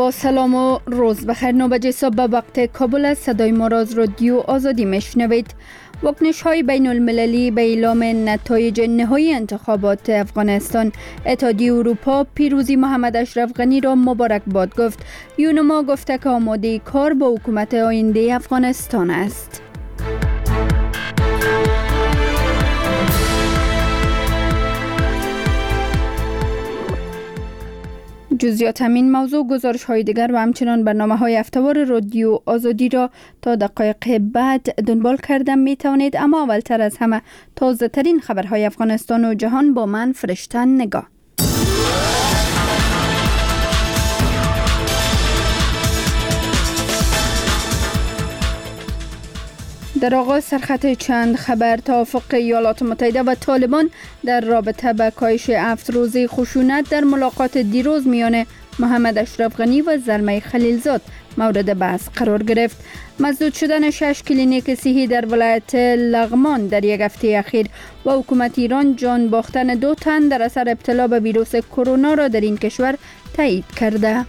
با سلام و روز بخیر. 9 بجه صبح به وقت کابل است. صدای ما را از رادیو آزادی میشنوید. واکنش های بین المللی به اعلام نتایج نهایی انتخابات افغانستان. اتحادیه اروپا پیروزی محمد اشرف غنی را مبارکباد گفت. یونما گفته که آماده کار با حکومت آینده افغانستان است. جزئیات همین موضوع، گزارش های دیگر و همچنان برنامه های هفته‌وار رادیو آزادی را تا دقایق بعد دنبال کردن می توانید. اما اولتر از همه تازه ترین خبرهای افغانستان و جهان با من فرشته نگاه. در آغاز سرخط چند خبر. توافق ایالات متحده و طالبان در رابطه با کاهش 7 روزه خشونت در ملاقات دیروز میان محمد اشرف غنی و زلمه خلیلزاد مورد بحث قرار گرفت. مسدود شدن 6 کلینیک صحی در ولایت لغمان در یک هفته اخیر و حکومت ایران جان باختن 2 تن در اثر ابتلا به ویروس کرونا را در این کشور تایید کرده.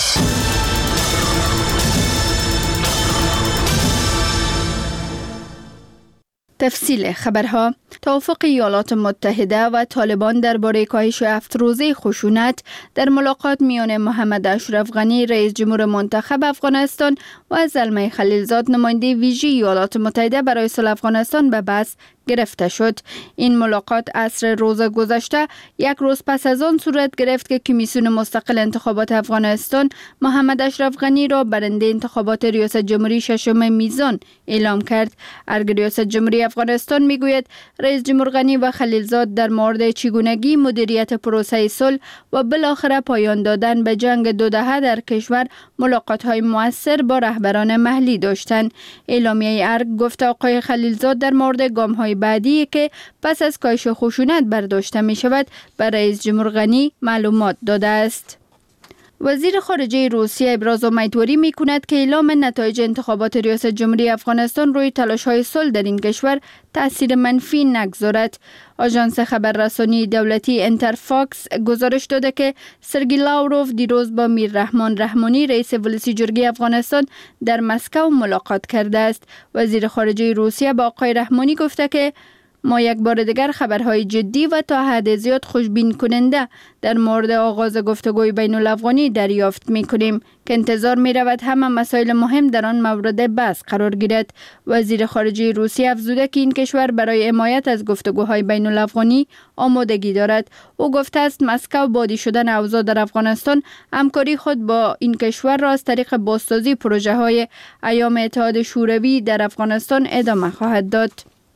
تفصیل خبرها. توافق ایالات متحده و طالبان درباره کاهش 7 روزه خشونت در ملاقات میان محمد اشرف غنی رئیس جمهور منتخب افغانستان و زلمه خلیلزاد نماینده ویژه ایالات متحده برای صلح افغانستان به بحث گرفته شد. این ملاقات عصر روز گذشته، یک روز پس از آن صورت گرفت که کمیسیون مستقل انتخابات افغانستان محمد اشرف غنی را برنده انتخابات ریاست جمهوری 6 میزان اعلام کرد. ارگ ریاست جمهوری افغانستان میگوید رئیس جمهور غنی و خلیلزاد در مورد چگونگی مدیریت پروسه صلح و بالاخره پایان دادن به جنگ 2 دهه در کشور ملاقات‌های مؤثر با رهبران محلی داشتند. اعلامیه ارگ گفت آقای خلیلزاد در مورد گام‌های بعدی که پس از کاهش خشونت برداشته می شود به رئیس جمهور غنی معلومات داده است. وزیر خارجه روسیه ابراز امیدواری می کند که اعلام نتایج انتخابات ریاست جمهوری افغانستان روی تلاش‌های صلح در این کشور تأثیر منفی نگذارد. آژانس خبررسانی دولتی انترفاکس گزارش داده که سرگئی لاوروف دیروز با میررحمان رحمانی رئیس ولسی جرگه افغانستان در مسکو ملاقات کرده است. وزیر خارجه روسیه با آقای رحمانی گفته که ما یک بار دیگر خبرهای جدی و تا حد زیاد خوشبین کننده در مورد آغاز گفتگوی بین الافغانی دریافت می کنیم که انتظار می رود همه مسائل مهم در آن مورد بحث قرار گیرد. وزیر خارجه روسیه افزوده که این کشور برای حمایت از گفتگوهای بین الافغانی آمادگی دارد. او گفته است مسکو با عادی شدن اوضاع در افغانستان همکاری خود با این کشور را از طریق بازسازی پروژه های ایام اتحاد شوروی در افغانستان ادامه خواهد داد.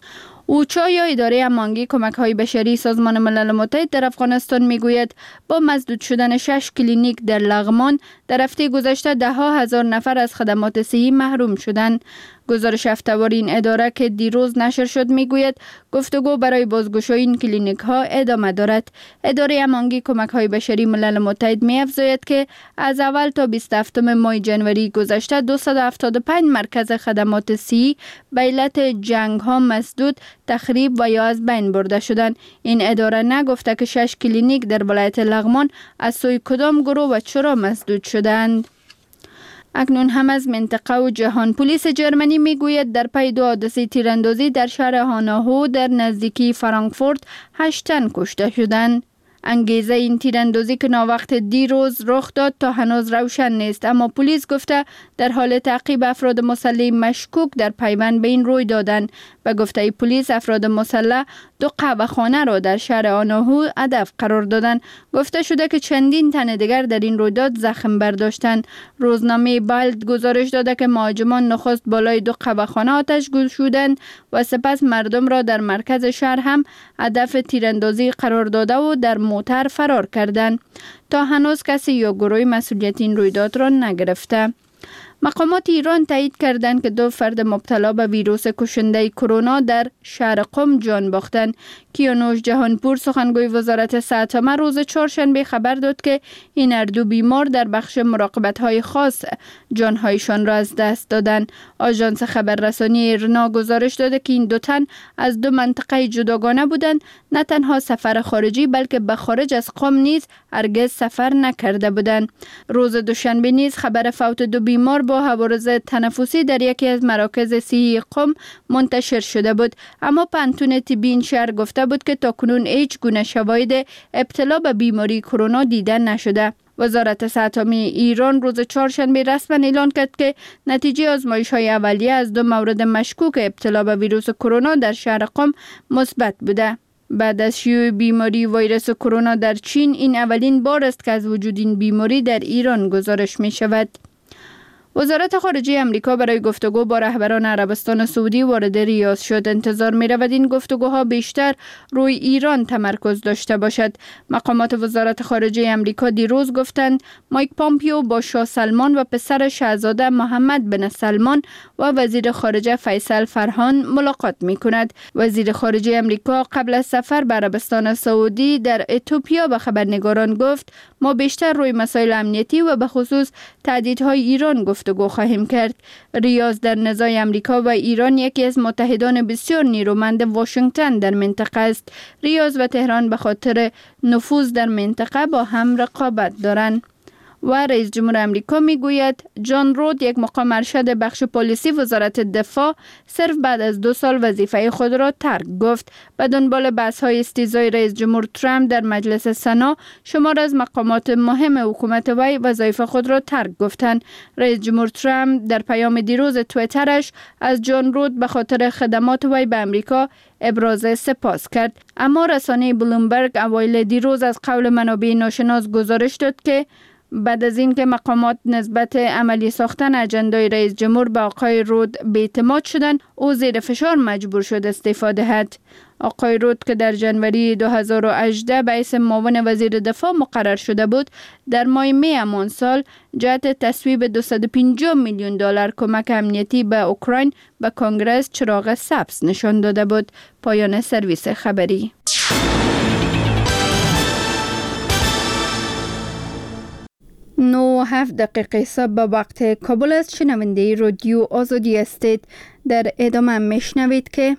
اوچا یا اداره هماهنگی کمک‌های بشری سازمان ملل متحد در افغانستان میگوید با مسدود شدن 6 کلینیک در لغمان در هفته گذشته 10,000 نفر از خدمات صحی محروم شدند. گزارش هفته‌وار این اداره که دیروز نشر شد میگوید گفتگو برای بازگشایی این کلینیک ها ادامه دارد. اداره هماهنگی کمک‌های بشری ملل متحد می‌افزاید که از اول تا 27 ماه جنوری گذشته 275 مرکز خدمات صحی به علت جنگ‌ها مسدود، تخریب و یا از بین برده شدند. این اداره نگفته که 6 کلینیک در ولایت لغمان از سوی کدام گروه و چرا مسدود شدند. اکنون هم از منطقه و جهان. پلیس جرمنی میگوید در پی 2 حادثه تیراندازی در شهر هانوهو در نزدیکی فرانکفورت 8 تن کشته شدند. انگیزه این تیراندازی که ناوقت دیروز رخ داد تا هنوز روشن نیست، اما پلیس گفته در حال تعقیب افراد مسلح مشکوک در پیوند به این روی دادند. به گفته پلیس افراد مسلح 2 قهوه‌خانه را در شهر آنوهو هدف قرار دادند. گفته شده که چندین تن دیگر در این رویداد زخم برداشتند. روزنامه بالد گزارش داده که مهاجمان نخست بالای 2 قهوه‌خانه آتش گشودند و سپس مردم را در مرکز شهر هم هدف تیراندازی قرار داده و در موتر فرار کردند. تا هنوز کسی یا گروهی مسئولیت این رویداد را نگرفته. مقامات ایران تایید کردند که 2 فرد مبتلا به ویروس کشنده کرونا در شهر قم جان باختند. کیانوش جهانپور سخنگوی وزارت صحت روز چهارشنبه خبر داد که این هر دو بیمار در بخش مراقبت‌های خاص جان‌هایشان را از دست دادند. آژانس خبررسانی ایرنا گزارش داده که این 2 تن از 2 منطقه جداگانه بودند. نه تنها سفر خارجی بلکه به خارج از قم نیز هرگز سفر نکرده بودند. روز دوشنبه نیز خبر فوت 2 بیمار با عوارض تنفسی در یکی از مراکز صحی قم منتشر شده بود، اما پانتون طبی این شهر گفته بود که تاکنون هیچ گونه شواهد ابتلا به بیماری کرونا دیده نشده. وزارت صحت ایران روز چهارشنبه رسما اعلان کرد که نتیجه آزمایش‌های اولیه از 2 مورد مشکوک ابتلا به ویروس کرونا در شهر قم مثبت بوده. بعد از شیوع بیماری ویروس کرونا در چین، این اولین بار است که از وجود این بیماری در ایران گزارش می شود. وزارت خارجه امریکا برای گفتگو با رهبران عربستان سعودی وارد ریاض شد. انتظار می رود این گفتگوها بیشتر روی ایران تمرکز داشته باشد. مقامات وزارت خارجه امریکا دیروز گفتند مایک پامپیو با شاه سلمان و پسر شاهزاده محمد بن سلمان و وزیر خارجه فیصل فرهان ملاقات می کند. وزیر خارجه امریکا قبل از سفر به عربستان سعودی در اتیوپیا به خبرنگاران گفت ما بیشتر روی مسائل امنیتی و به خصوص تهدیدهای ایران گفتگو خواهیم کرد. ریاض در نزاع امریکا و ایران یکی از متحدان بسیار نیرومند واشنگتن در منطقه است. ریاض و تهران به خاطر نفوذ در منطقه با هم رقابت دارند. و رئیس جمهور امریکا میگوید جان رود، یک مقام ارشد بخش پلیسی وزارت دفاع، صرف بعد از 2 سال وظیفه خود را ترک گفت. به دنبال بحث‌های استیضای رئیس جمهور ترامپ در مجلس سنا، شمار از مقامات مهم حکومت وی وظایف خود را ترک گفتند. رئیس جمهور ترامپ در پیام دیروز توییترش از جان رود به خاطر خدمات وی به امریکا ابراز سپاس کرد. اما رسانه بلومبرگ اوایل دیروز از قول منابع ناشناس گزارش داد که بعد از اینکه مقامات نسبت عملی ساختن اجندای رئیس جمهور به آقای رود بی‌اعتماد شدند، او زیر فشار مجبور شد استعفا دهد. آقای رود که در جنوری 2018 به حیث معاون وزیر دفاع مقرر شده بود، در ماه می همان سال جهت تصویب 250 میلیون دلار کمک امنیتی به اوکراین به کنگره چراغ سبز نشان داده بود. پایان سرویس خبری. 9:07 صبح به وقت کابل است. شنونده رادیو آزادی هستید. در ادامه میشنوید که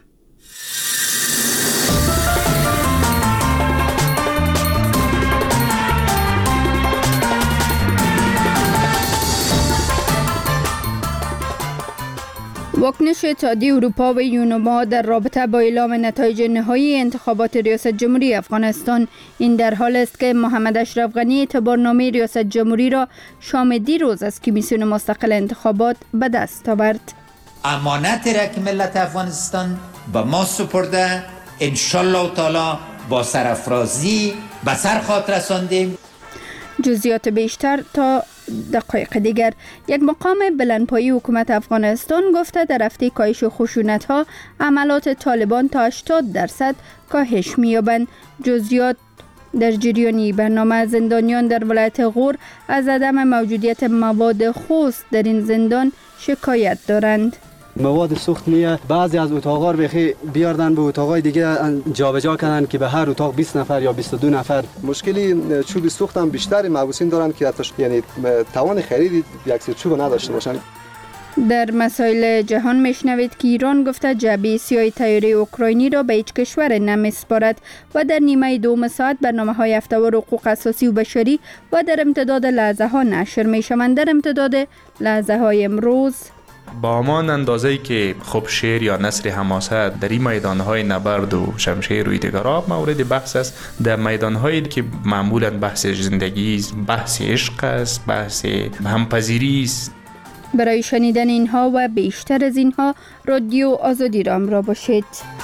واکنش اتحادیه اروپا و یونما در رابطه با اعلام نتایج نهایی انتخابات ریاست جمهوری افغانستان. این در حال است که محمد اشرف غنی اعتبارنامه ریاست جمهوری را شام دیروز از کمیسیون مستقل انتخابات به دست آورد. امانت را که ملت افغانستان به ما سپرده انشالله تعالی با سرافرازی به سر خواهد رساندیم. جزئیات بیشتر تا دقایق دیگر. یک مقام بلندپایه حکومت افغانستان گفته در هفته کاهش خشونت‌ها عملات طالبان تا 80% کاهش می‌یابند. جزئیات در جریانی برنامه. زندانیان در ولایت غور از عدم موجودیت مواد خوست در این زندان شکایت دارند. مواد سوخت میاد، بعضی از اتاقا رو بیاردن به اتاقای دیگه جابجا کردن که به هر اتاق 20 نفر یا 22 نفر. مشکلی چوب سوخت هم بیشتر مبوسین دارن که یعنی توان خرید یک چوب نداشته باشن. در مسائل جهان میشنوید که ایران گفته جعبه سیاه طیاره اوکراینی را به هیچ کشور نمیسپارد و در نیمه دوم ساعت برنامه‌های هفته‌وار حقوق اساسی و بشری و در امتداد لحظه ها نشر میشوند. در امتداد لحظه های امروز با همان اندازه‌ای که خب شعر یا نثر حماست در این میدان‌های نبرد و شمشیر و دیگرها مورد بحث است، در میدان‌هایی که معمولاً بحث زندگی است، بحث عشق است، بحث همپذیری است. برای شنیدن اینها و بیشتر از اینها رادیو آزادی را همراه باشید.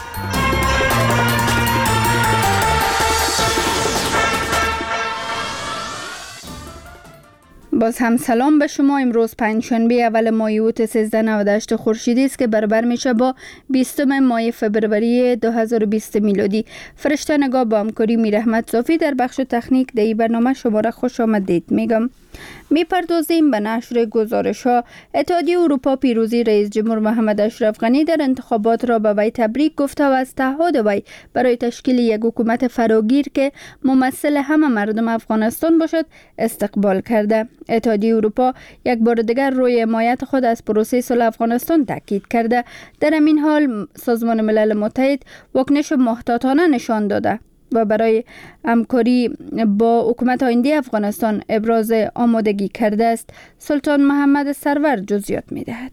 باز هم سلام به شما. امروز پنجشنبه اول ماه اوت 1398 خورشیدی است که برابر میشه با 20 ماه فبروری 2020 میلادی. فرشته نگاه با همکاری میر احمد صافی در بخش تکنیک در این برنامه شما را خوش آمدید میگم. می‌پردازیم به نشر گزارش‌ها. اتحادیه اروپا پیروزی رئیس جمهور محمد اشرف غنی در انتخابات را به وی تبریک گفته و از تعهد وی برای تشکیل یک حکومت فراگیر که ممثل همه مردم افغانستان باشد استقبال کرده. اتحادیه اروپا یک بار دیگر روی حمایت خود از پروسه صلح افغانستان تاکید کرده. در همین حال سازمان ملل متحد واکنش محتاطانه نشان داده و برای همکاری با حکومت آینده افغانستان ابراز آمادگی کرده است. سلطان محمد سرور جزئیات می‌دهد.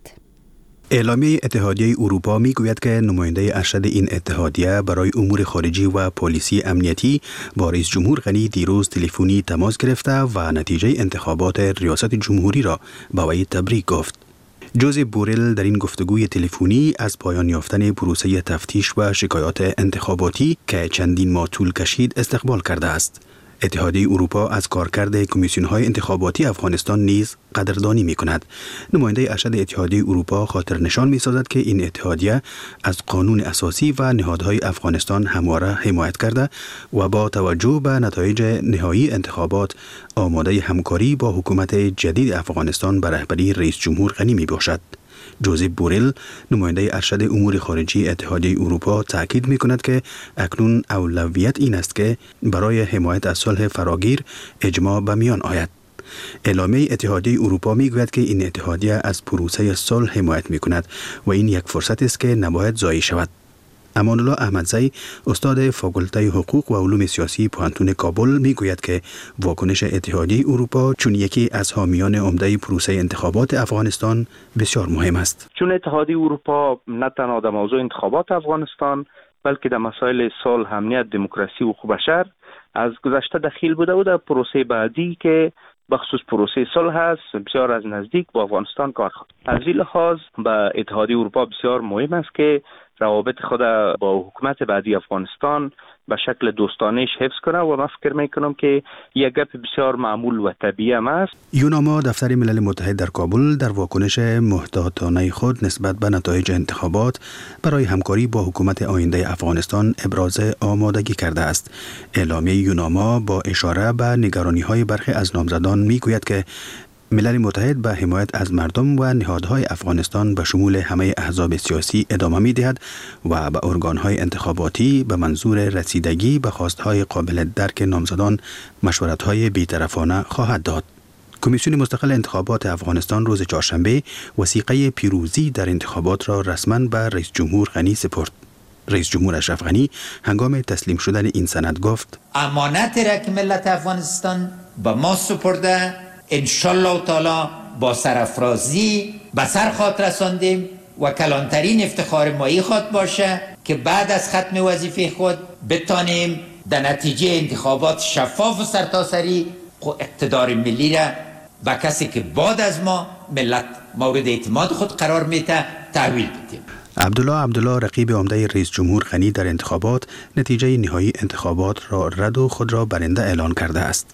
اعلامیه اتحادیه اروپا میگوید که نماینده ارشد این اتحادیه برای امور خارجی و پالیسی امنیتی با رئیس جمهور غنی دیروز تلفنی تماس گرفته و نتیجه انتخابات ریاست جمهوری را به وی تبریک گفت. جوزف بوریل در این گفتگوی تلفنی از پایان یافتن پروسه تفتیش و شکایات انتخاباتی که چندین ماه طول کشید استقبال کرده است. اتحادیه اروپا از کارکرد کمیسیون‌های انتخاباتی افغانستان نیز قدردانی می‌کند. نماینده ارشد اتحادیه اروپا خاطر نشان می‌سازد که این اتحادیه از قانون اساسی و نهادهای افغانستان همواره حمایت کرده و با توجه به نتایج نهایی انتخابات آماده همکاری با حکومت جدید افغانستان به رهبری رئیس جمهور غنی میباشد. جوزف بوریل نماینده ارشد امور خارجی اتحادیه اروپا تاکید می‌کند که اکنون اولویت این است که برای حمایت از صلح فراگیر اجماع به میان آید. اعلامیه اتحادیه اروپا میگوید که این اتحادیه از پروسه صلح حمایت می‌کند و این یک فرصت است که نباید ضایع شود. امان الله احمدزی استاد فاکولته حقوق و علوم سیاسی پوهنتون کابل میگوید که واکنش اتحادیه اروپا چون یکی از حامیان عمده پروسه انتخابات افغانستان بسیار مهم است. چون اتحادیه اروپا نه تنها در موضوع انتخابات افغانستان بلکه در مسائل صلح، امنیت، دموکراسی و حقوق بشر از گذشته دخیل بوده و در پروسه بعدی که بخصوص پروسه صلح است بسیار از نزدیک با افغانستان کار خواهد. از این لحاظ به اتحادیه اروپا بسیار مهم است که روابط خود با حکومت بعدی افغانستان به شکل دوستانه‌اش حفظ کنه و من فکر میکنم که یک گپ بسیار معمول و طبیعی است. یوناما دفتر ملل متحد در کابل در واکنش محتاطانه خود نسبت به نتایج انتخابات برای همکاری با حکومت آینده افغانستان ابراز آمادگی کرده است. اعلامیه یوناما با اشاره به نگرانی‌های برخی از نامزدان میگوید که ملل متحد به حمایت از مردم و نهادهای افغانستان به شمول همه احزاب سیاسی ادامه می‌دهد و به ارگان‌های انتخاباتی به منظور رسیدگی به خواست‌های قابل درک نامزدان مشورت‌های بی‌طرفانه خواهد داد. کمیسیون مستقل انتخابات افغانستان روز چهارشنبه وثیقه پیروزی در انتخابات را رسما به رئیس جمهور غنی سپرد. رئیس جمهور اشرف غنی هنگام تسلیم شدن این سند گفت: امانت را که ملت افغانستان به ما سپرده انشالله تعالی با سرافرازی به سر خواهد رساندیم و کلانترین افتخار ما خواهد باشه که بعد از ختم وظیفه خود بتانیم در نتیجه انتخابات شفاف و سرتاسری اقتدار ملی را به کسی که بعد از ما ملت مورد اعتماد خود قرار میده تحویل بدیم. عبدالله رقیب عمده رئیس جمهور غنی در انتخابات نتیجه نهایی انتخابات را رد و خود را برنده اعلان کرده است.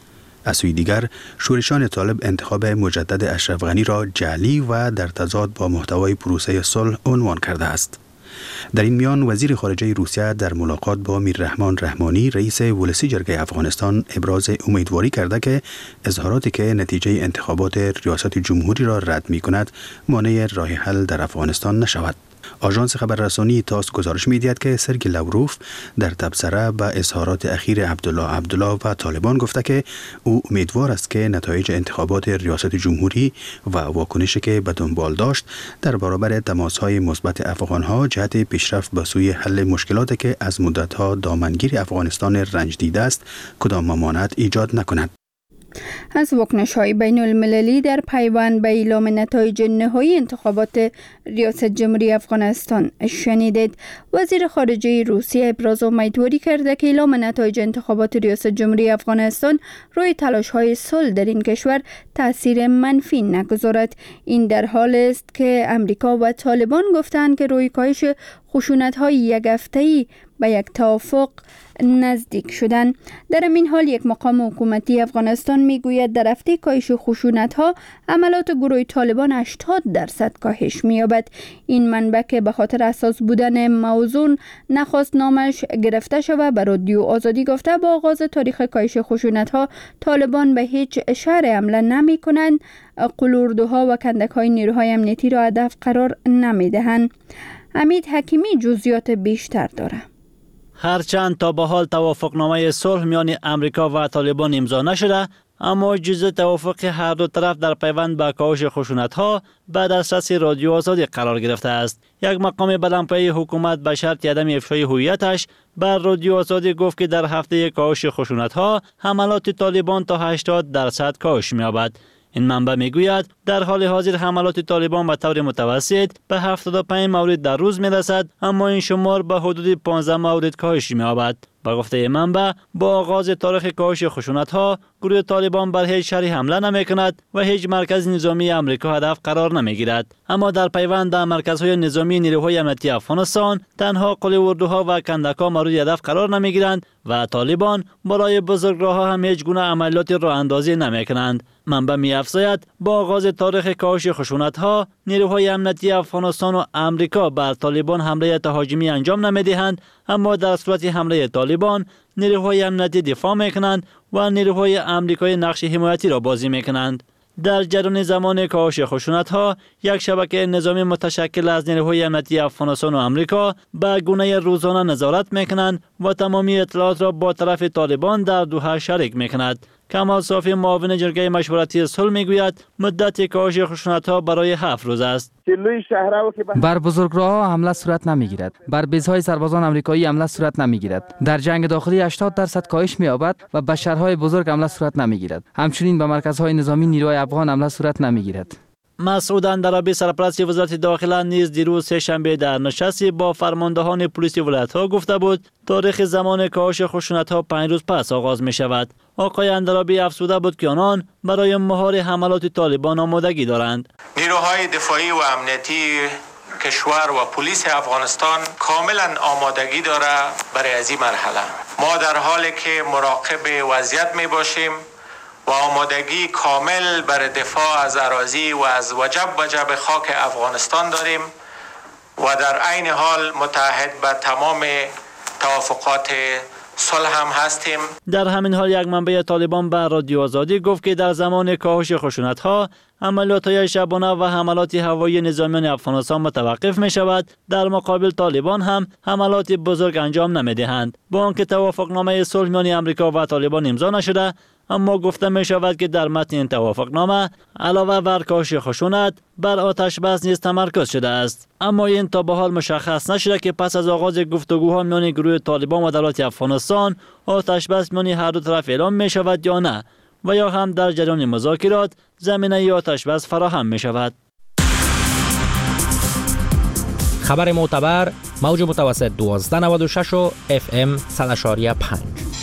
از سوی دیگر شورشان طالب انتخاب مجدد اشرف غنی را جعلی و در تضاد با محتوای پروسه صلح عنوان کرده است. در این میان وزیر خارجه روسیه در ملاقات با میررحمان رحمانی رئیس ولسی جرگه افغانستان ابراز امیدواری کرده که اظهاراتی که نتیجه انتخابات ریاست جمهوری را رد می کند مانع راه حل در افغانستان نشود. آژانس خبررسانی تاس گزارش می‌دهد که سرگئی لاوروف در تبصره به اظهارات اخیر عبدالله و طالبان گفته که او امیدوار است که نتایج انتخابات ریاست جمهوری و واکنشی که به دنبال داشت در برابر تماس‌های مثبت افغان‌ها جهت پیشرفت به سوی حل مشکلاتی که از مدت‌ها دامنگیر افغانستان رنج دیده است کدام ممانعت ایجاد نکند. از واکنش‌های بین المللی در پیوند به اعلام نتایج نهایی انتخابات ریاست جمهوری افغانستان شنیدید. وزیر خارجه روسیه ابراز امیدواری کرده که اعلام نتایج انتخابات ریاست جمهوری افغانستان روی تلاش‌های صلح در این کشور تأثیر منفی نگذارد. این در حال است که امریکا و طالبان گفتند که روی کاهش خشونت‌های یک هفته‌ای به یک توافق نزدیک شدند. در این حال یک مقام حکومتی افغانستان میگوید در هفته کاهش خشونت‌ها عملات گروه طالبان 80% کاهش می‌یابد. این منبع که به خاطر اساس بودن موضوع نخواست نامش گرفته شود به رادیو آزادی گفته با آغاز تاریخ کاهش خشونت‌ها طالبان به هیچ شهر حمله نمی‌کنند، قلوردوها و کندک‌های نیروهای امنیتی را هدف قرار نمی‌دهند. حمید حکیمی جزئیات بیشتر دارد. هرچند تا به حال توافقنامه صلح میان امریکا و طالبان امضا نشده، اما جزء توافق هر دو طرف در پیوند به کاهش خشونت‌ها به دسترس رادیو آزادی قرار گرفته است. یک مقام بلندپایه حکومت به شرط عدم افشای هویتش بر رادیو آزادی گفت که در هفته کاهش خشونت‌ها حملات طالبان تا 80% کاهش می‌یابد. این منبع میگوید در حال حاضر حملات طالبان به طور متوسط به 75 مورد در روز میرسد، اما این شمار به حدود 15 مورد کاهش می‌یابد. به گفته منبع با آغاز تاریخ کاهش خشونت‌ها گروه طالبان بر هیچ شهری حمله نمی‌کند و هیچ مرکز نظامی آمریکا هدف قرار نمی‌گیرد، اما در پیوند در مرکزهای نظامی نیروهای امنیتی افغانستان تنها قلوردوها و کندک‌ها مورد هدف قرار نمی‌گیرند و طالبان برای بزرگراه‌ها هم هیچ گونه عملیات راه اندازی نمی‌کنند. منبع می‌افزاید با آغاز تاریخ کاهش خشونت‌ها نیروهای امنیتی افغانستان و آمریکا بر طالبان حمله تهاجمی انجام نمی‌دهند، اما در صورت حمله طالبان نیروهای امنیتی دفاع می‌کنند و نیروهای آمریکایی نقش حمایتی را بازی می‌کنند. در جریان زمان کاهش خشونت‌ها یک شبکه نظامی متشکل از نیروهای امنیتی افغانستان و آمریکا به گونه روزانه نظارت می‌کنند و تمامی اطلاعات را با طرف طالبان در دوحه شریک می‌کند. کمال صافی معاون جرگه مشورتی صلح میگوید مدت کاهش خشونت‌ها برای 7 روز است. بر بزرگراه‌ها حمله صورت نمیگیرد. بر بیزهای سربازان آمریکایی حمله صورت نمیگیرد. در جنگ داخلی 80% کاهش می‌یابد و به شهرهای بزرگ حمله صورت نمیگیرد. همچنین به مرکزهای نظامی نیروهای افغان حمله صورت نمیگیرد. مسعود اندرابی سرپرست وزارت داخله نیز دیروز سه‌شنبه در نشستی با فرماندهان پلیس ولایت‌ها گفته بود تاریخ زمان کاهش خشونت‌ها 5 روز پس آغاز می‌شود. آقای اندرابی افزوده بود که آنان برای مهار حملات طالبان آمادگی دارند. نیروهای دفاعی و امنیتی کشور و پلیس افغانستان کاملا آمادگی دارد برای از این مرحله. ما در حالی که مراقب وضعیت می‌باشیم و آمادگی کامل برای دفاع از اراضی و از وجب خاک افغانستان داریم و در عین حال متعهد به تمام توافقات صلح هم هستیم. در همین حال یک منبع طالبان به رادیو آزادی گفت که در زمان کاهش خشونت‌ها عملیات‌های شبانه و حملات هوایی نظامیان افغانستان متوقف می‌شود. در مقابل طالبان هم حملات بزرگ انجام نمی‌دهند. با آنکه توافقنامه صلح میان آمریکا و طالبان امضا نشده، اما گفته می شود که در متن این توافقنامه علاوه بر کاهش خشونت بر آتش بس نیز تمرکز شده است. اما این تا به حال مشخص نشده که پس از آغاز گفتگوها میان گروه طالبان و دولت افغانستان آتش بس میان هر دو طرف اعلام می شود یا نه و یا هم در جریان مذاکرات زمینه آتش بس فراهم می شود. خبر معتبر موج متوسط 1296 و FM 100.5.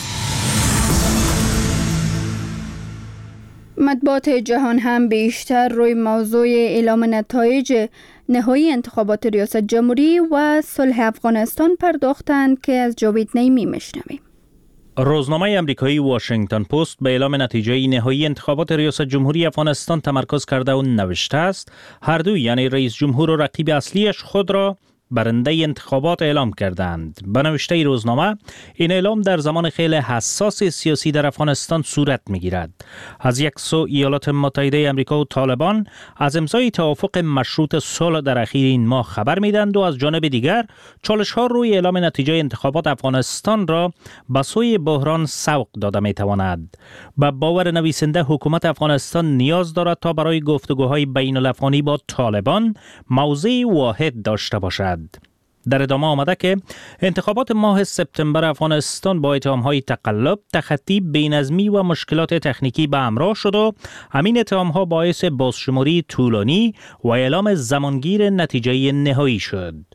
مطبوعات جهان هم بیشتر روی موضوع اعلام نتایج نهایی انتخابات ریاست جمهوری و صلح افغانستان پرداختند که از جاوید نعیمی میشنویم. روزنامه آمریکایی واشنگتن پست به اعلام نتیجه نهایی انتخابات ریاست جمهوری افغانستان تمرکز کرده و نوشته است هر دو یعنی رئیس جمهور و رقیب اصلیش خود را برنده انتخابات اعلام کردند. به نوشته روزنامه این اعلام در زمان خیلی حساس سیاسی در افغانستان صورت می‌گیرد. از یک سو ایالات متحده آمریکا و طالبان از امضای توافق مشروط صلح در اخیر این ماه خبر می‌دهند و از جانب دیگر چالش‌ها روی اعلام نتیجه انتخابات افغانستان را به سوی بحران سوق داده می‌تواند. به باور نویسنده حکومت افغانستان نیاز دارد تا برای گفتگوهای بین‌الافغانی با طالبان موضع واحد داشته باشد. در ادامه آمده که انتخابات ماه سپتامبر افغانستان با اتهام‌های تقلب، تخطی، بی‌نظمی و مشکلات تکنیکی به همراه شد و همین اتهام‌ها باعث بازشماری طولانی و اعلام زمانگیر نتیجه نهایی شد.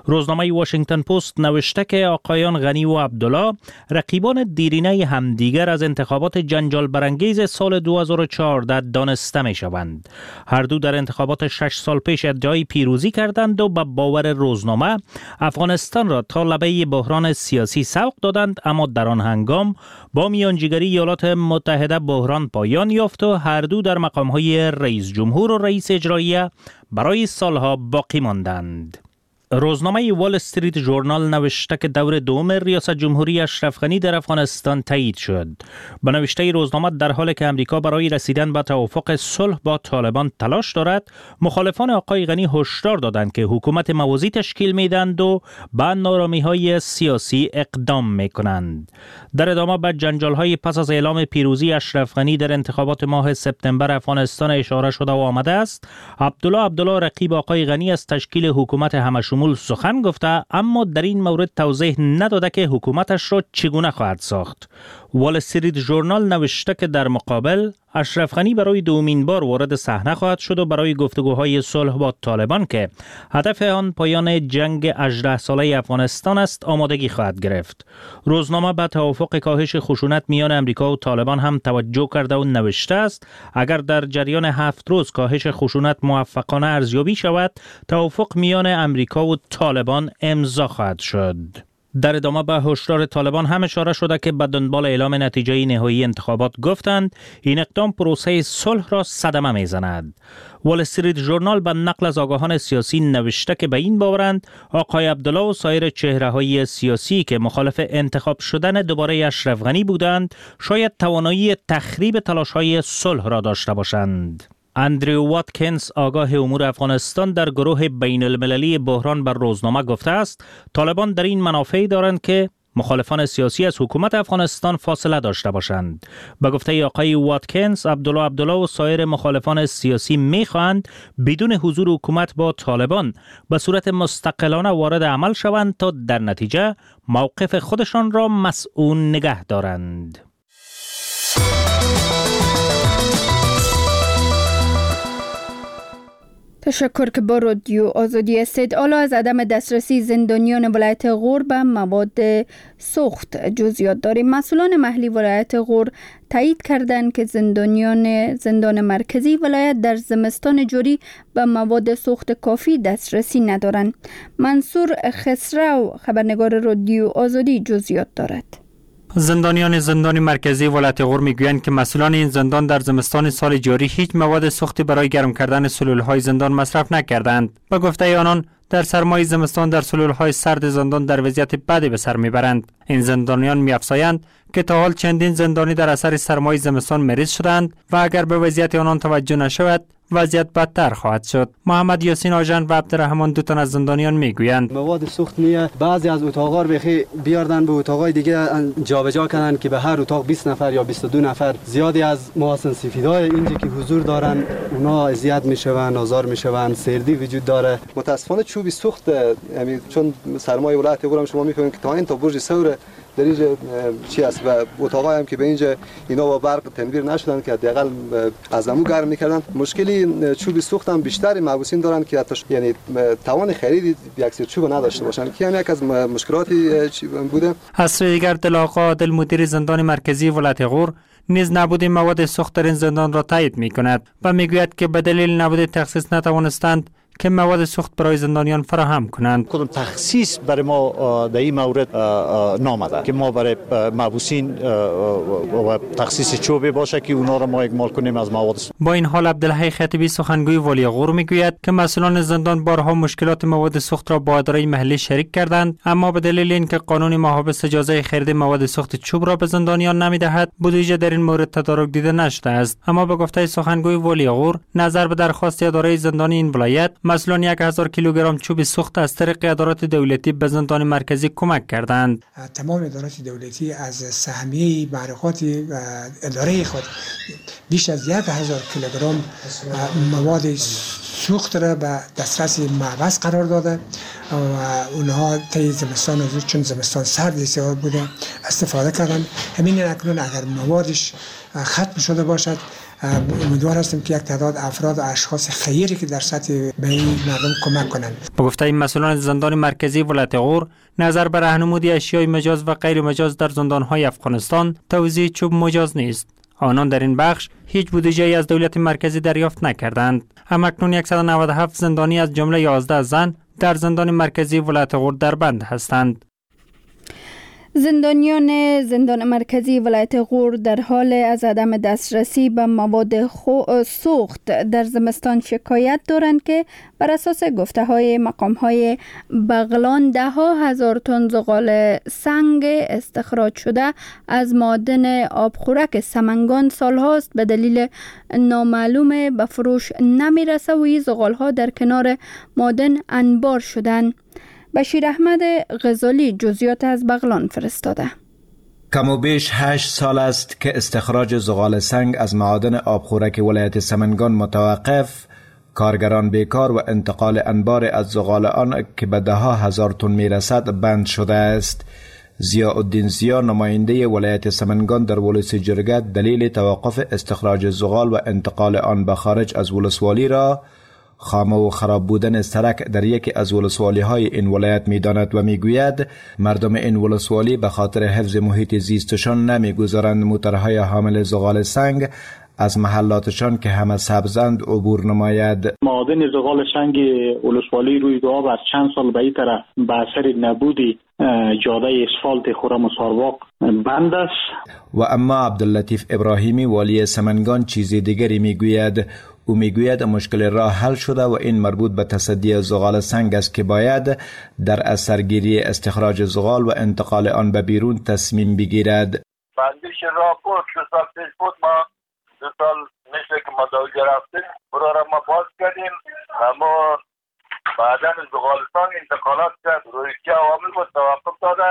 روزنامه واشنگتن پست نوشته که آقایان غنی و عبدالله رقیبان دیرینه همدیگر از انتخابات جنجال برانگیز سال 2014 دانسته می شوند. هر دو در انتخابات 6 سال پیش ادعای پیروزی کردند و به باور روزنامه افغانستان را تا لبه بحران سیاسی سوق دادند، اما در آن هنگام با میانجیگری ایالات متحده بحران پایان یافت و هر دو در مقام‌های رئیس جمهور و رئیس اجراییه برای سالها باقی ماندند. روزنامه وال استریت ژورنال نوشته که دور دوم ریاست جمهوری اشرف غنی در افغانستان تایید شد. به نوشته روزنامه در حالی که امریکا برای رسیدن به توافق صلح با طالبان تلاش دارد، مخالفان آقای غنی هشدار دادند که حکومت موازی تشکیل میدند و به نارامی‌های سیاسی اقدام میکنند. در ادامه به جنجال‌های پس از اعلام پیروزی اشرف غنی در انتخابات ماه سپتامبر افغانستان اشاره شده و آمده است. عبدالله رقیب آقای غنی از تشکیل حکومت همشمول سخن گفته، اما در این مورد توضیح نداده که حکومتش را چگونه خواهد ساخت. وال استریت ژورنال نوشته که در مقابل اشرف غنی برای دومین بار وارد صحنه خواهد شد و برای گفتگوهای صلح با طالبان که هدف آن پایان جنگ 18 ساله افغانستان است آمادگی خواهد گرفت. روزنامه به توافق کاهش خشونت میان امریکا و طالبان هم توجه کرده و نوشته است اگر در جریان 7 روز کاهش خشونت موفقانه ارزیابی شود، توافق میان امریکا و طالبان امضا خواهد شد. در ادامه به هشدار طالبان هم اشاره شده که به دنبال اعلام نتیجه نهایی انتخابات گفتند این اقدام پروسه صلح را صدمه میزند. وال استریت ژورنال به نقل از آگاهان سیاسی نوشته که به این باورند آقای عبدالله و سایر چهره‌های سیاسی که مخالف انتخاب شدن دوباره اشرف غنی بودند شاید توانایی تخریب تلاش‌های صلح را داشته باشند. اندریو واتکینز آگاه امور افغانستان در گروه بین المللی بحران بر روزنامه گفته است طالبان در این منافعی دارند که مخالفان سیاسی از حکومت افغانستان فاصله داشته باشند. به گفته آقای واتکینز، عبدالله و سایر مخالفان سیاسی می‌خواهند بدون حضور حکومت با طالبان به صورت مستقلانه وارد عمل شوند تا در نتیجه موقف خودشان را مسئول نگه دارند. تشکر که با رادیو آزادی هستید. حالا از عدم دسترسی زندانیان ولایت غور به مواد سوخت جزئیات داریم. مسئولان محلی ولایت غور تایید کردند که زندانیان زندان مرکزی ولایت در زمستان جاری به مواد سوخت کافی دسترسی ندارند. منصور خسرو خبرنگار رادیو آزادی جزئیات دارد. زندانیان زندان مرکزی ولایت غور میگویند که مسئولان این زندان در زمستان سال جاری هیچ مواد سوختی برای گرم کردن سلولهای زندان مصرف نکردند. به گفته آنان در سرمای زمستان در سلولهای سرد زندان در وضعیت بدی به سر میبرند. این زندانیان میافزایند که تا حال چندین زندانی در اثر سرمای زمستان مریض شدند و اگر به وضعیت آنان توجه نشود وضعیت بدتر خواهد شد. محمد یاسین آژن و عبدالرحمن دو تن از زندانیان میگویند مواد سوخت میه بعضی از اتاقا رو بخی بیاردن به اتاقای دیگه جابجا کنن که به هر اتاق 20 نفر یا 22 نفر. زیادی از محسن سفیدای اینجا که حضور دارن اونا اذیت میشون، آزار میشون، سردی وجود داره. متاسفانه چوبی سوخت یعنی چون سرمایه ولایت غور هم شما میفهمید که تا این تا برج ثور در اینجا چی است و اتاقای هم که به اینجا اینا با برق تنویر نشدن که حداقل از نمو گرم میکردن. مشکلی چوب سوخت هم بیشتر محبوسین دارن که حتی یعنی توان خرید یک سری چوب نداشته باشن که هم یک از مشکلاتی بوده. از سوی دیگر دلاغا عادل مدیر زندان مرکزی ولایت غور نیز نبود مواد سوخت در این زندان را تایید میکند و میگوید که به دلیل نبود تخصیص نتوانستند که مواد سوخت برای زندانیان فراهم کنند. کدام تخصیص برای ما در این مورد نامده که ما برای محبوسین و تخصیص چوبی باشه که اونا را ما اکمال کنیم از مواد سوخت. با این حال عبدالحی خطیبی سخنگوی والی غور میگوید که مسئولان زندان بارها مشکلات مواد سوخت را با اداره محلی شریک کردند، اما به دلیل اینکه قانون محابس اجازه خرید مواد سوخت چوب را به زندانیان نمیدهد بودجه در این مورد تدارک دیده نشده است. اما به گفته سخنگوی والی غور نظر به درخواست اداره زندانی این ولایت مسئولان 1000 کیلوگرم چوب سوخت از طریق ادارات دولتی به زندان مرکزی کمک کردند. تمام ادارات دولتی از سهمیه محرکات اداره خود بیش از 1000 کیلوگرم مواد سوخت را به دسترس محبس قرار داده و اونها طی زمستان چون زمستان سرد بسیار بوده استفاده کردند. همین اکنون اگر موادش ختم شده باشد امیدوار هستیم که یک تعداد افراد و اشخاص خیری که در سطح به این مردم کمک کنند. با گفته این مسئولان زندان مرکزی ولایت غور، نظر به راهنمودی اشیای مجاز و غیر مجاز در زندان‌های افغانستان توزیع چوب مجاز نیست. آنان در این بخش هیچ بودجه‌ای از دولت مرکزی دریافت نکردند. همکنون 197 زندانی از جمله 11 زن در زندان مرکزی ولایت غور در بند هستند. زندانیان زندان مرکزی ولایت غور در حال از عدم دسترسی به مواد سوخت در زمستان شکایت دارند که بر اساس گفته های مقام های بغلان 10,000 تن زغال سنگ استخراج شده از معادن آبخورک سمنگان سالهاست به دلیل نامعلوم به فروش نمیرسه و این زغال ها در کنار معادن انبار شدند. بشیر احمد غزالی جزئیات از بغلان فرستاده. کم و بیش 8 سال است که استخراج زغال سنگ از معادن آبخورک ولایت سمنگان متوقف، کارگران بیکار و انتقال انبار از زغال آن که به 10,000 تن میرسد بند شده است. ضیاءالدین ضیا نماینده ولایت سمنگان در ولس جرگه دلیل توقف استخراج زغال و انتقال آن به خارج از ولسوالی را خامه و خراب بودن سرک در یکی از ولسوالی های این ولایت می داند و می گوید مردم این ولسوالی به خاطر حفظ محیط زیستشان نمی گذارند موترهای حامل زغال سنگ از محلاتشان که همه سبزند عبور نماید. معادن زغال سنگ ولسوالی روی دو آب از چند سال به این طرف به اثر نبودی جاده اسفالت خرم و سارواق بند است. و اما عبداللطیف ابراهیمی والی سمنگان چیز دیگری می گوید. او میگوید مشکل راه حل شده و این مربوط به تصدی زغال سنگ است که باید در اثرگیری استخراج زغال و انتقال آن به بیرون تصمیم بگیرد. بندش راه بود 2 سال پیش بود، ما 2 سال میشه که ما دوجه رفتیم برا را ما باز کردیم، اما بعدا زغال سنگ انتقالات کرد روی که عوامل بود توقف داده.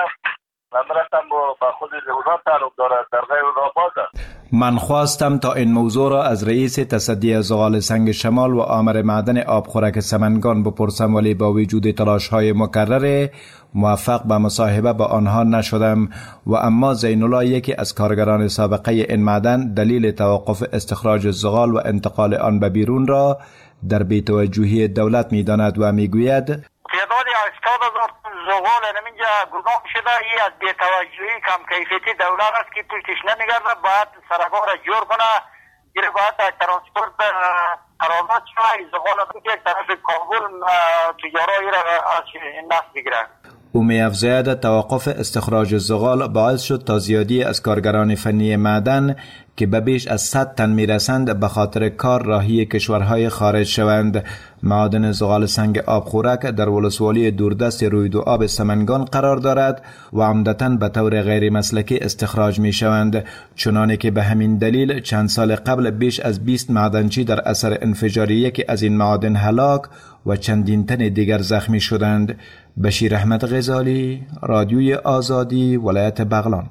با خود دولت تعلق دارد در غیر راه باز. من خواستم تا این موضوع را از رئیس تصدی زغال سنگ شمال و آمر معدن آبخورک سمنگان بپرسم، ولی با وجود تلاش‌های مکرر موفق به مصاحبه با آنها نشدم. و اما زین الله یکی از کارگران سابقه این معدن دلیل توقف استخراج زغال و انتقال آن به بیرون را در بی‌توجهی دولت می‌داند و می‌گوید تعداد 80,000 زغال اینجا گذاشت شده. این از بی‌توجهی کم کیفیتی دولت است که توشش نمیگرده. باید سرکار را جور کنه، گیره باید ترانسپورت قرارداد شده زغال که یک طرف کابل تجارایی را از نفت بگیرد. او می‌افزاید توقف استخراج زغال باعث شد تا زیادی از کارگران فنی معدن که به بیش از 100 تن میرسند به خاطر کار راهی کشورهای خارج شوند. معادن زغال سنگ آبخورک در ولسوالی دوردست رویدو آب سمنگان قرار دارد و عمدتاً به طور غیر مسلکی استخراج می شوند، چنانه که به همین دلیل چند سال قبل بیش از 20 معدنچی در اثر انفجار یکی از این معادن هلاک و چندین تن دیگر زخمی شدند. بشیر احمد غزالی، رادیوی آزادی، ولایت بغلان.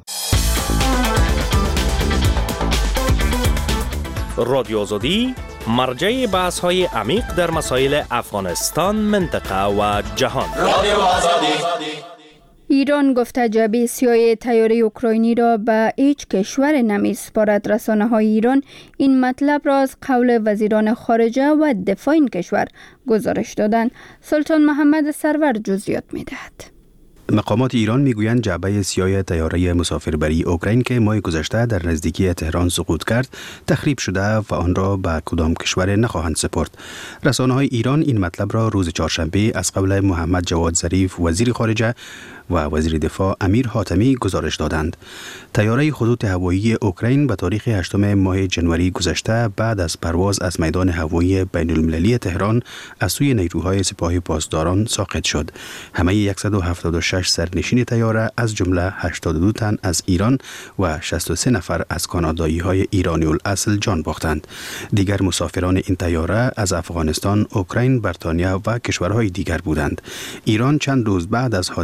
رادیو آزادی مرجع بحث های عمیق در مسائل افغانستان، منطقه و جهان. رادیو آزادی. ایران گفته جبهه سیاه تیاره اوکراینی را به هیچ کشور نمی‌سپارد. رسانه‌های ایران این مطلب را از قول وزیران خارجه و دفاع این کشور گزارش دادند. سلطان محمد سرور جزئیات می‌دهد. مقامات ایران میگویند جعبه سیاه طیاره مسافربری اوکراین که ماه گذشته در نزدیکی تهران سقوط کرد تخریب شده و آن را به کدام کشور نخواهند سپرد. رسانه‌های ایران این مطلب را روز چهارشنبه از قول محمد جواد ظریف وزیر خارجه و وزیر دفاع امیر حاتمی گزارش دادند. طیاره خطوط هوایی اوکراین به تاریخ 8 ماه جنوری گذشته بعد از پرواز از میدان هوایی بین المللی تهران از سوی نیروهای سپاه پاسداران ساقط شد. همه 176 سرنشین طیاره از جمله 82 تن از ایران و 63 نفر از کانادایی‌های ایرانی الاصل جان باختند. دیگر مسافران این طیاره از افغانستان، اوکراین، بریتانیا و کشورهای دیگر بودند. ایران چند روز بعد از حادثه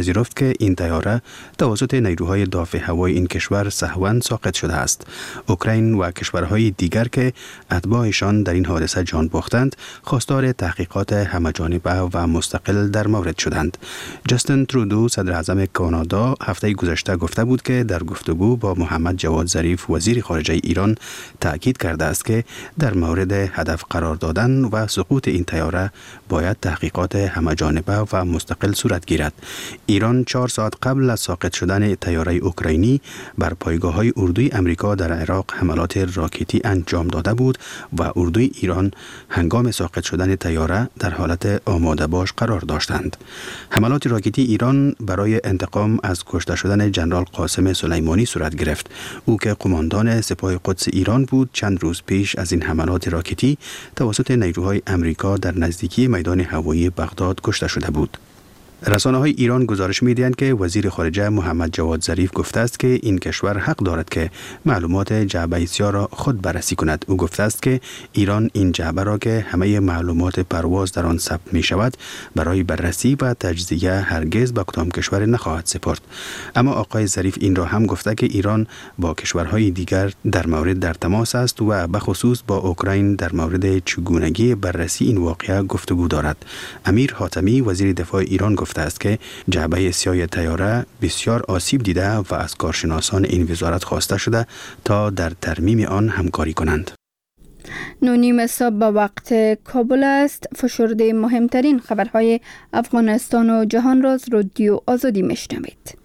پذیرفت که این طیاره توسط نیروهای دافع هوایی این کشور سهواً ساقط شده است. اوکراین و کشورهای دیگر که اتباعشان در این حادثه جان باختند، خواستار تحقیقات همه‌جانبه و مستقل در مورد شدند. جاستین ترودو صدر اعظم کانادا هفته گذشته گفته بود که در گفتگو با محمد جواد ظریف وزیر خارجه ایران تأکید کرده است که در مورد هدف قرار دادن و سقوط این طیاره باید تحقیقات همه‌جانبه و مستقل صورت گیرد. ایران 4 ساعت قبل از ساقط شدن طیاره اوکراینی بر پایگاه‌های اردوی آمریکا در عراق حملات راکتی انجام داده بود و اردوی ایران هنگام ساقط شدن طیاره در حالت آماده باش قرار داشتند. حملات راکتی ایران برای انتقام از کشته شدن ژنرال قاسم سلیمانی صورت گرفت. او که قماندان سپاه قدس ایران بود، چند روز پیش از این حملات راکتی توسط نیروهای آمریکا در نزدیکی میدان هوایی بغداد کشته شده بود. رسانه‌های ایران گزارش می‌دهند که وزیر خارجه محمد جواد ظریف گفته است که این کشور حق دارد که معلومات جعبه سیاه را خود بررسی کند. او گفته است که ایران این جعبه را که همه معلومات پرواز در آن ثبت می‌شود برای بررسی و تجزیه هرگز به کدام کشور نخواهد سپرد. اما آقای ظریف این را هم گفته که ایران با کشورهای دیگر در مورد در تماس است و به خصوص با اوکراین در مورد چگونگی بررسی این واقعه گفتگو دارد. امیر حاتمی وزیر دفاع ایران گفته است که جعبه سیاه طیاره بسیار آسیب دیده و از کارشناسان این وزارت خواسته شده تا در ترمیم آن همکاری کنند. 9:30 صبح به وقت کابل است. فشرده مهمترین خبرهای افغانستان و جهان را از رادیو آزادی میشنوید.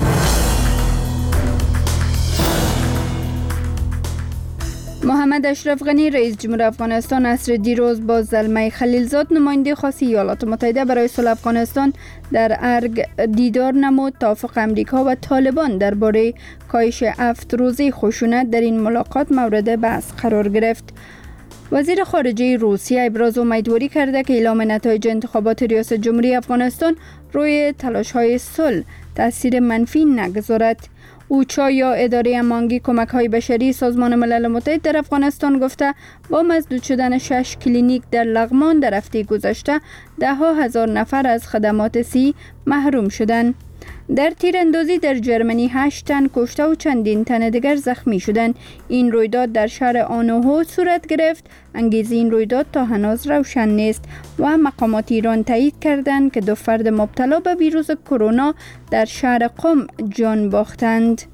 محمد اشرف غنی رئیس جمهور افغانستان عصر دیروز با زلمه خلیلزاد نماینده خاص ایالات متحده برای صلح افغانستان در ارگ دیدار نمود. توافق امریکا و طالبان درباره کاهش 7 روزه خشونت در این ملاقات مورد بحث قرار گرفت. وزیر خارجه روسیه ابراز امیدواری کرده که اعلام نتایج انتخابات ریاست جمهوری افغانستان روی تلاش‌های صلح تاثیر منفی نگذارد. اوچا یا اداره امانگی کمک‌های بشری سازمان ملل متحد در افغانستان گفته با مزدود شدن 6 کلینیک در لغمان در هفته گذشته 10,000 نفر از خدمات صحی محروم شدند. در تیراندازی در جرمنی 8 تن کشته و چندین تن دیگر زخمی شدند. این رویداد در شهر آنوهو صورت گرفت. انگیزه این رویداد تا هنوز روشن نیست و مقامات ایران تایید کردند که 2 فرد مبتلا به ویروس کرونا در شهر قم جان باختند.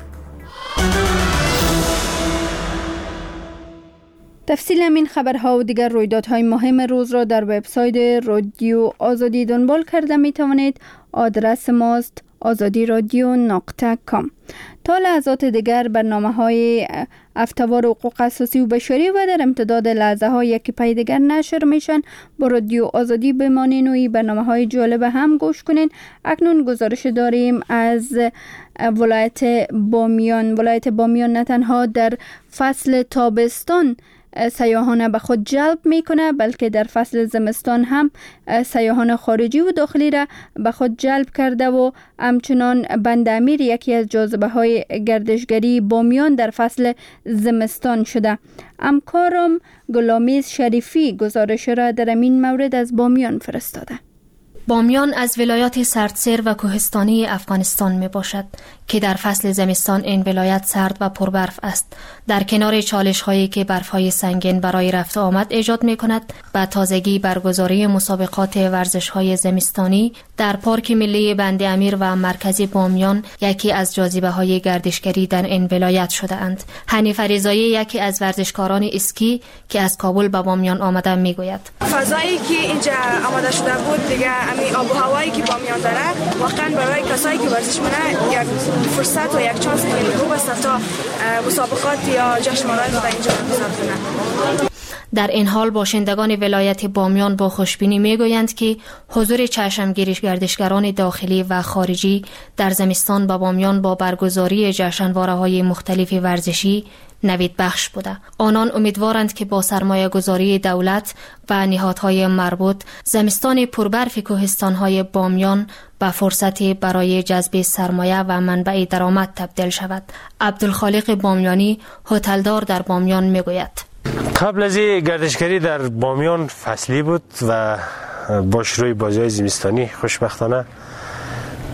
تفصیل همین خبرها و دیگر رویدادهای مهم روز را در وبسایت رادیو آزادی دنبال کرده می توانید. آدرس ماست azadi.radio.com. تا لحظات دیگر برنامه‌های افتوار حقوق اساسی و بشری و در امتداد لحظه‌های که پی دیگر نشر میشن با رادیو آزادی بمانین و این برنامه‌های جالب هم گوش کنین. اکنون گزارش داریم از ولایت بامیان نه تنها در فصل تابستان سیاحان به خود جلب میکنه بلکه در فصل زمستان هم سیاحان خارجی و داخلی را به خود جلب کرده و همچنان بند امیر یکی از جاذبه های گردشگری بامیان در فصل زمستان شده. همکارم گلامیز شریفی گزارش را در این مورد از بامیان فرستاده. بامیان از ولایات سردسیر و کوهستانی افغانستان می باشد که در فصل زمستان این ولایت سرد و پربرف است. در کنار چالش هایی که برف های سنگین برای رفت و آمد ایجاد می کند، به تازگی برگزاری مسابقات ورزش های زمستانی در پارک ملی بند امیر و مرکزی بامیان یکی از جاذبه های گردشگری در این ولایت شده اند. حنیف رضایی یکی از ورزشکاران اسکی که از کابل به بامیان آمده می گوید: فضایی که اینجا آماده شده بود دیگه همین آب و هوایی که بامیان داره واقعا برای کسایی که ورزش کنه یک فرصت و یک چانس خیلی خوب است تا مسابقات یا جشنواره‌ای در اینجا برگزار کنه. در این حال باشندگان ولایت بامیان با خوشبینی میگویند که حضور چشمگیر گردشگران داخلی و خارجی در زمستان به بامیان با برگزاری جشنواره‌های مختلف ورزشی نوید بخش بوده. آنان امیدوارند که با سرمایه گذاری دولت و نهادهای مربوط زمستان پربرف کوهستان‌های بامیان به فرصتی برای جذب سرمایه و منبع درآمد تبدیل شود. عبدالخالق بامیانی هتلدار در بامیان میگوید: قبل از گردشگری در بامیان فصلی بود و با شروع بازی‌های زمستانی خوشبختانه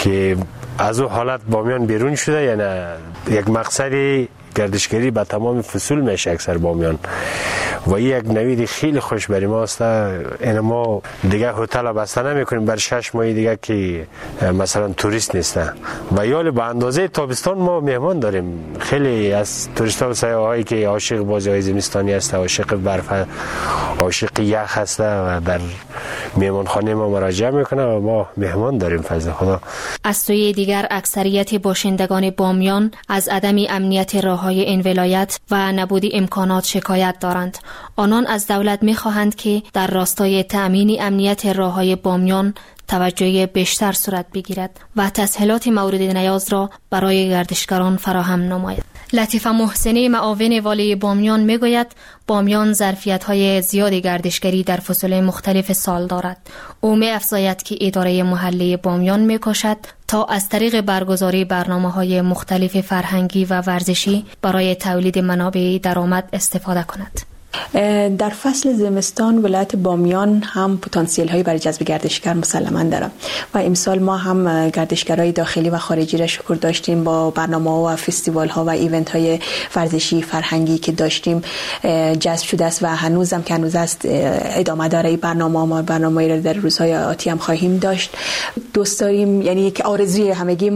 که از او حالت بامیان بیرون شده یا نه. یک مقصدی گردشگری به تمام فصول میشه اکثر بامیان و این یک نوید خیلی خوش برای ما است. این ما دیگه هتل بسته نمیکنیم بر 6 ماه دیگه که مثلا توریست نیستن و یا به اندازه تابستان ما مهمان داریم. خیلی از توریستا و سیاحایی که عاشق بازی‌های زمستانی هست، عاشق برف، عاشق یخ هست و در مهمانخانه ما مراجعه میکنه و ما مهمان داریم فضل خدا. از سوی دیگر اکثریت باشندگان بامیان از عدم امنیت راههای این ولایت و نبود امکانات شکایت دارند. آنان از دولت می‌خواهند که در راستای تأمین امنیت راههای بامیان توجه بیشتر صورت بگیرد و تسهیلات مورد نیاز را برای گردشگران فراهم نماید. لطیفه محسنی معاون والی بامیان میگوید بامیان ظرفیت‌های زیاد گردشگری در فصول مختلف سال دارد. او می‌افزاید که اداره محلی بامیان می‌کوشد تا از طریق برگزاری برنامه‌های مختلف فرهنگی و ورزشی برای تولید منابع درآمد استفاده کند. در فصل زمستان ولایت بامیان هم پتانسیل هایی برای جذب گردشگر مسلماً داره و امسال ما هم گردشگرای داخلی و خارجی را شکر داشتیم با برنامه و فستیوال ها و ایونت های ورزشی فرهنگی که داشتیم جذب شده است و هنوز است ادامه داره این برنامه را در روزهای آتی هم خواهیم داشت. دوست داریم، یعنی یک آرزوی همگی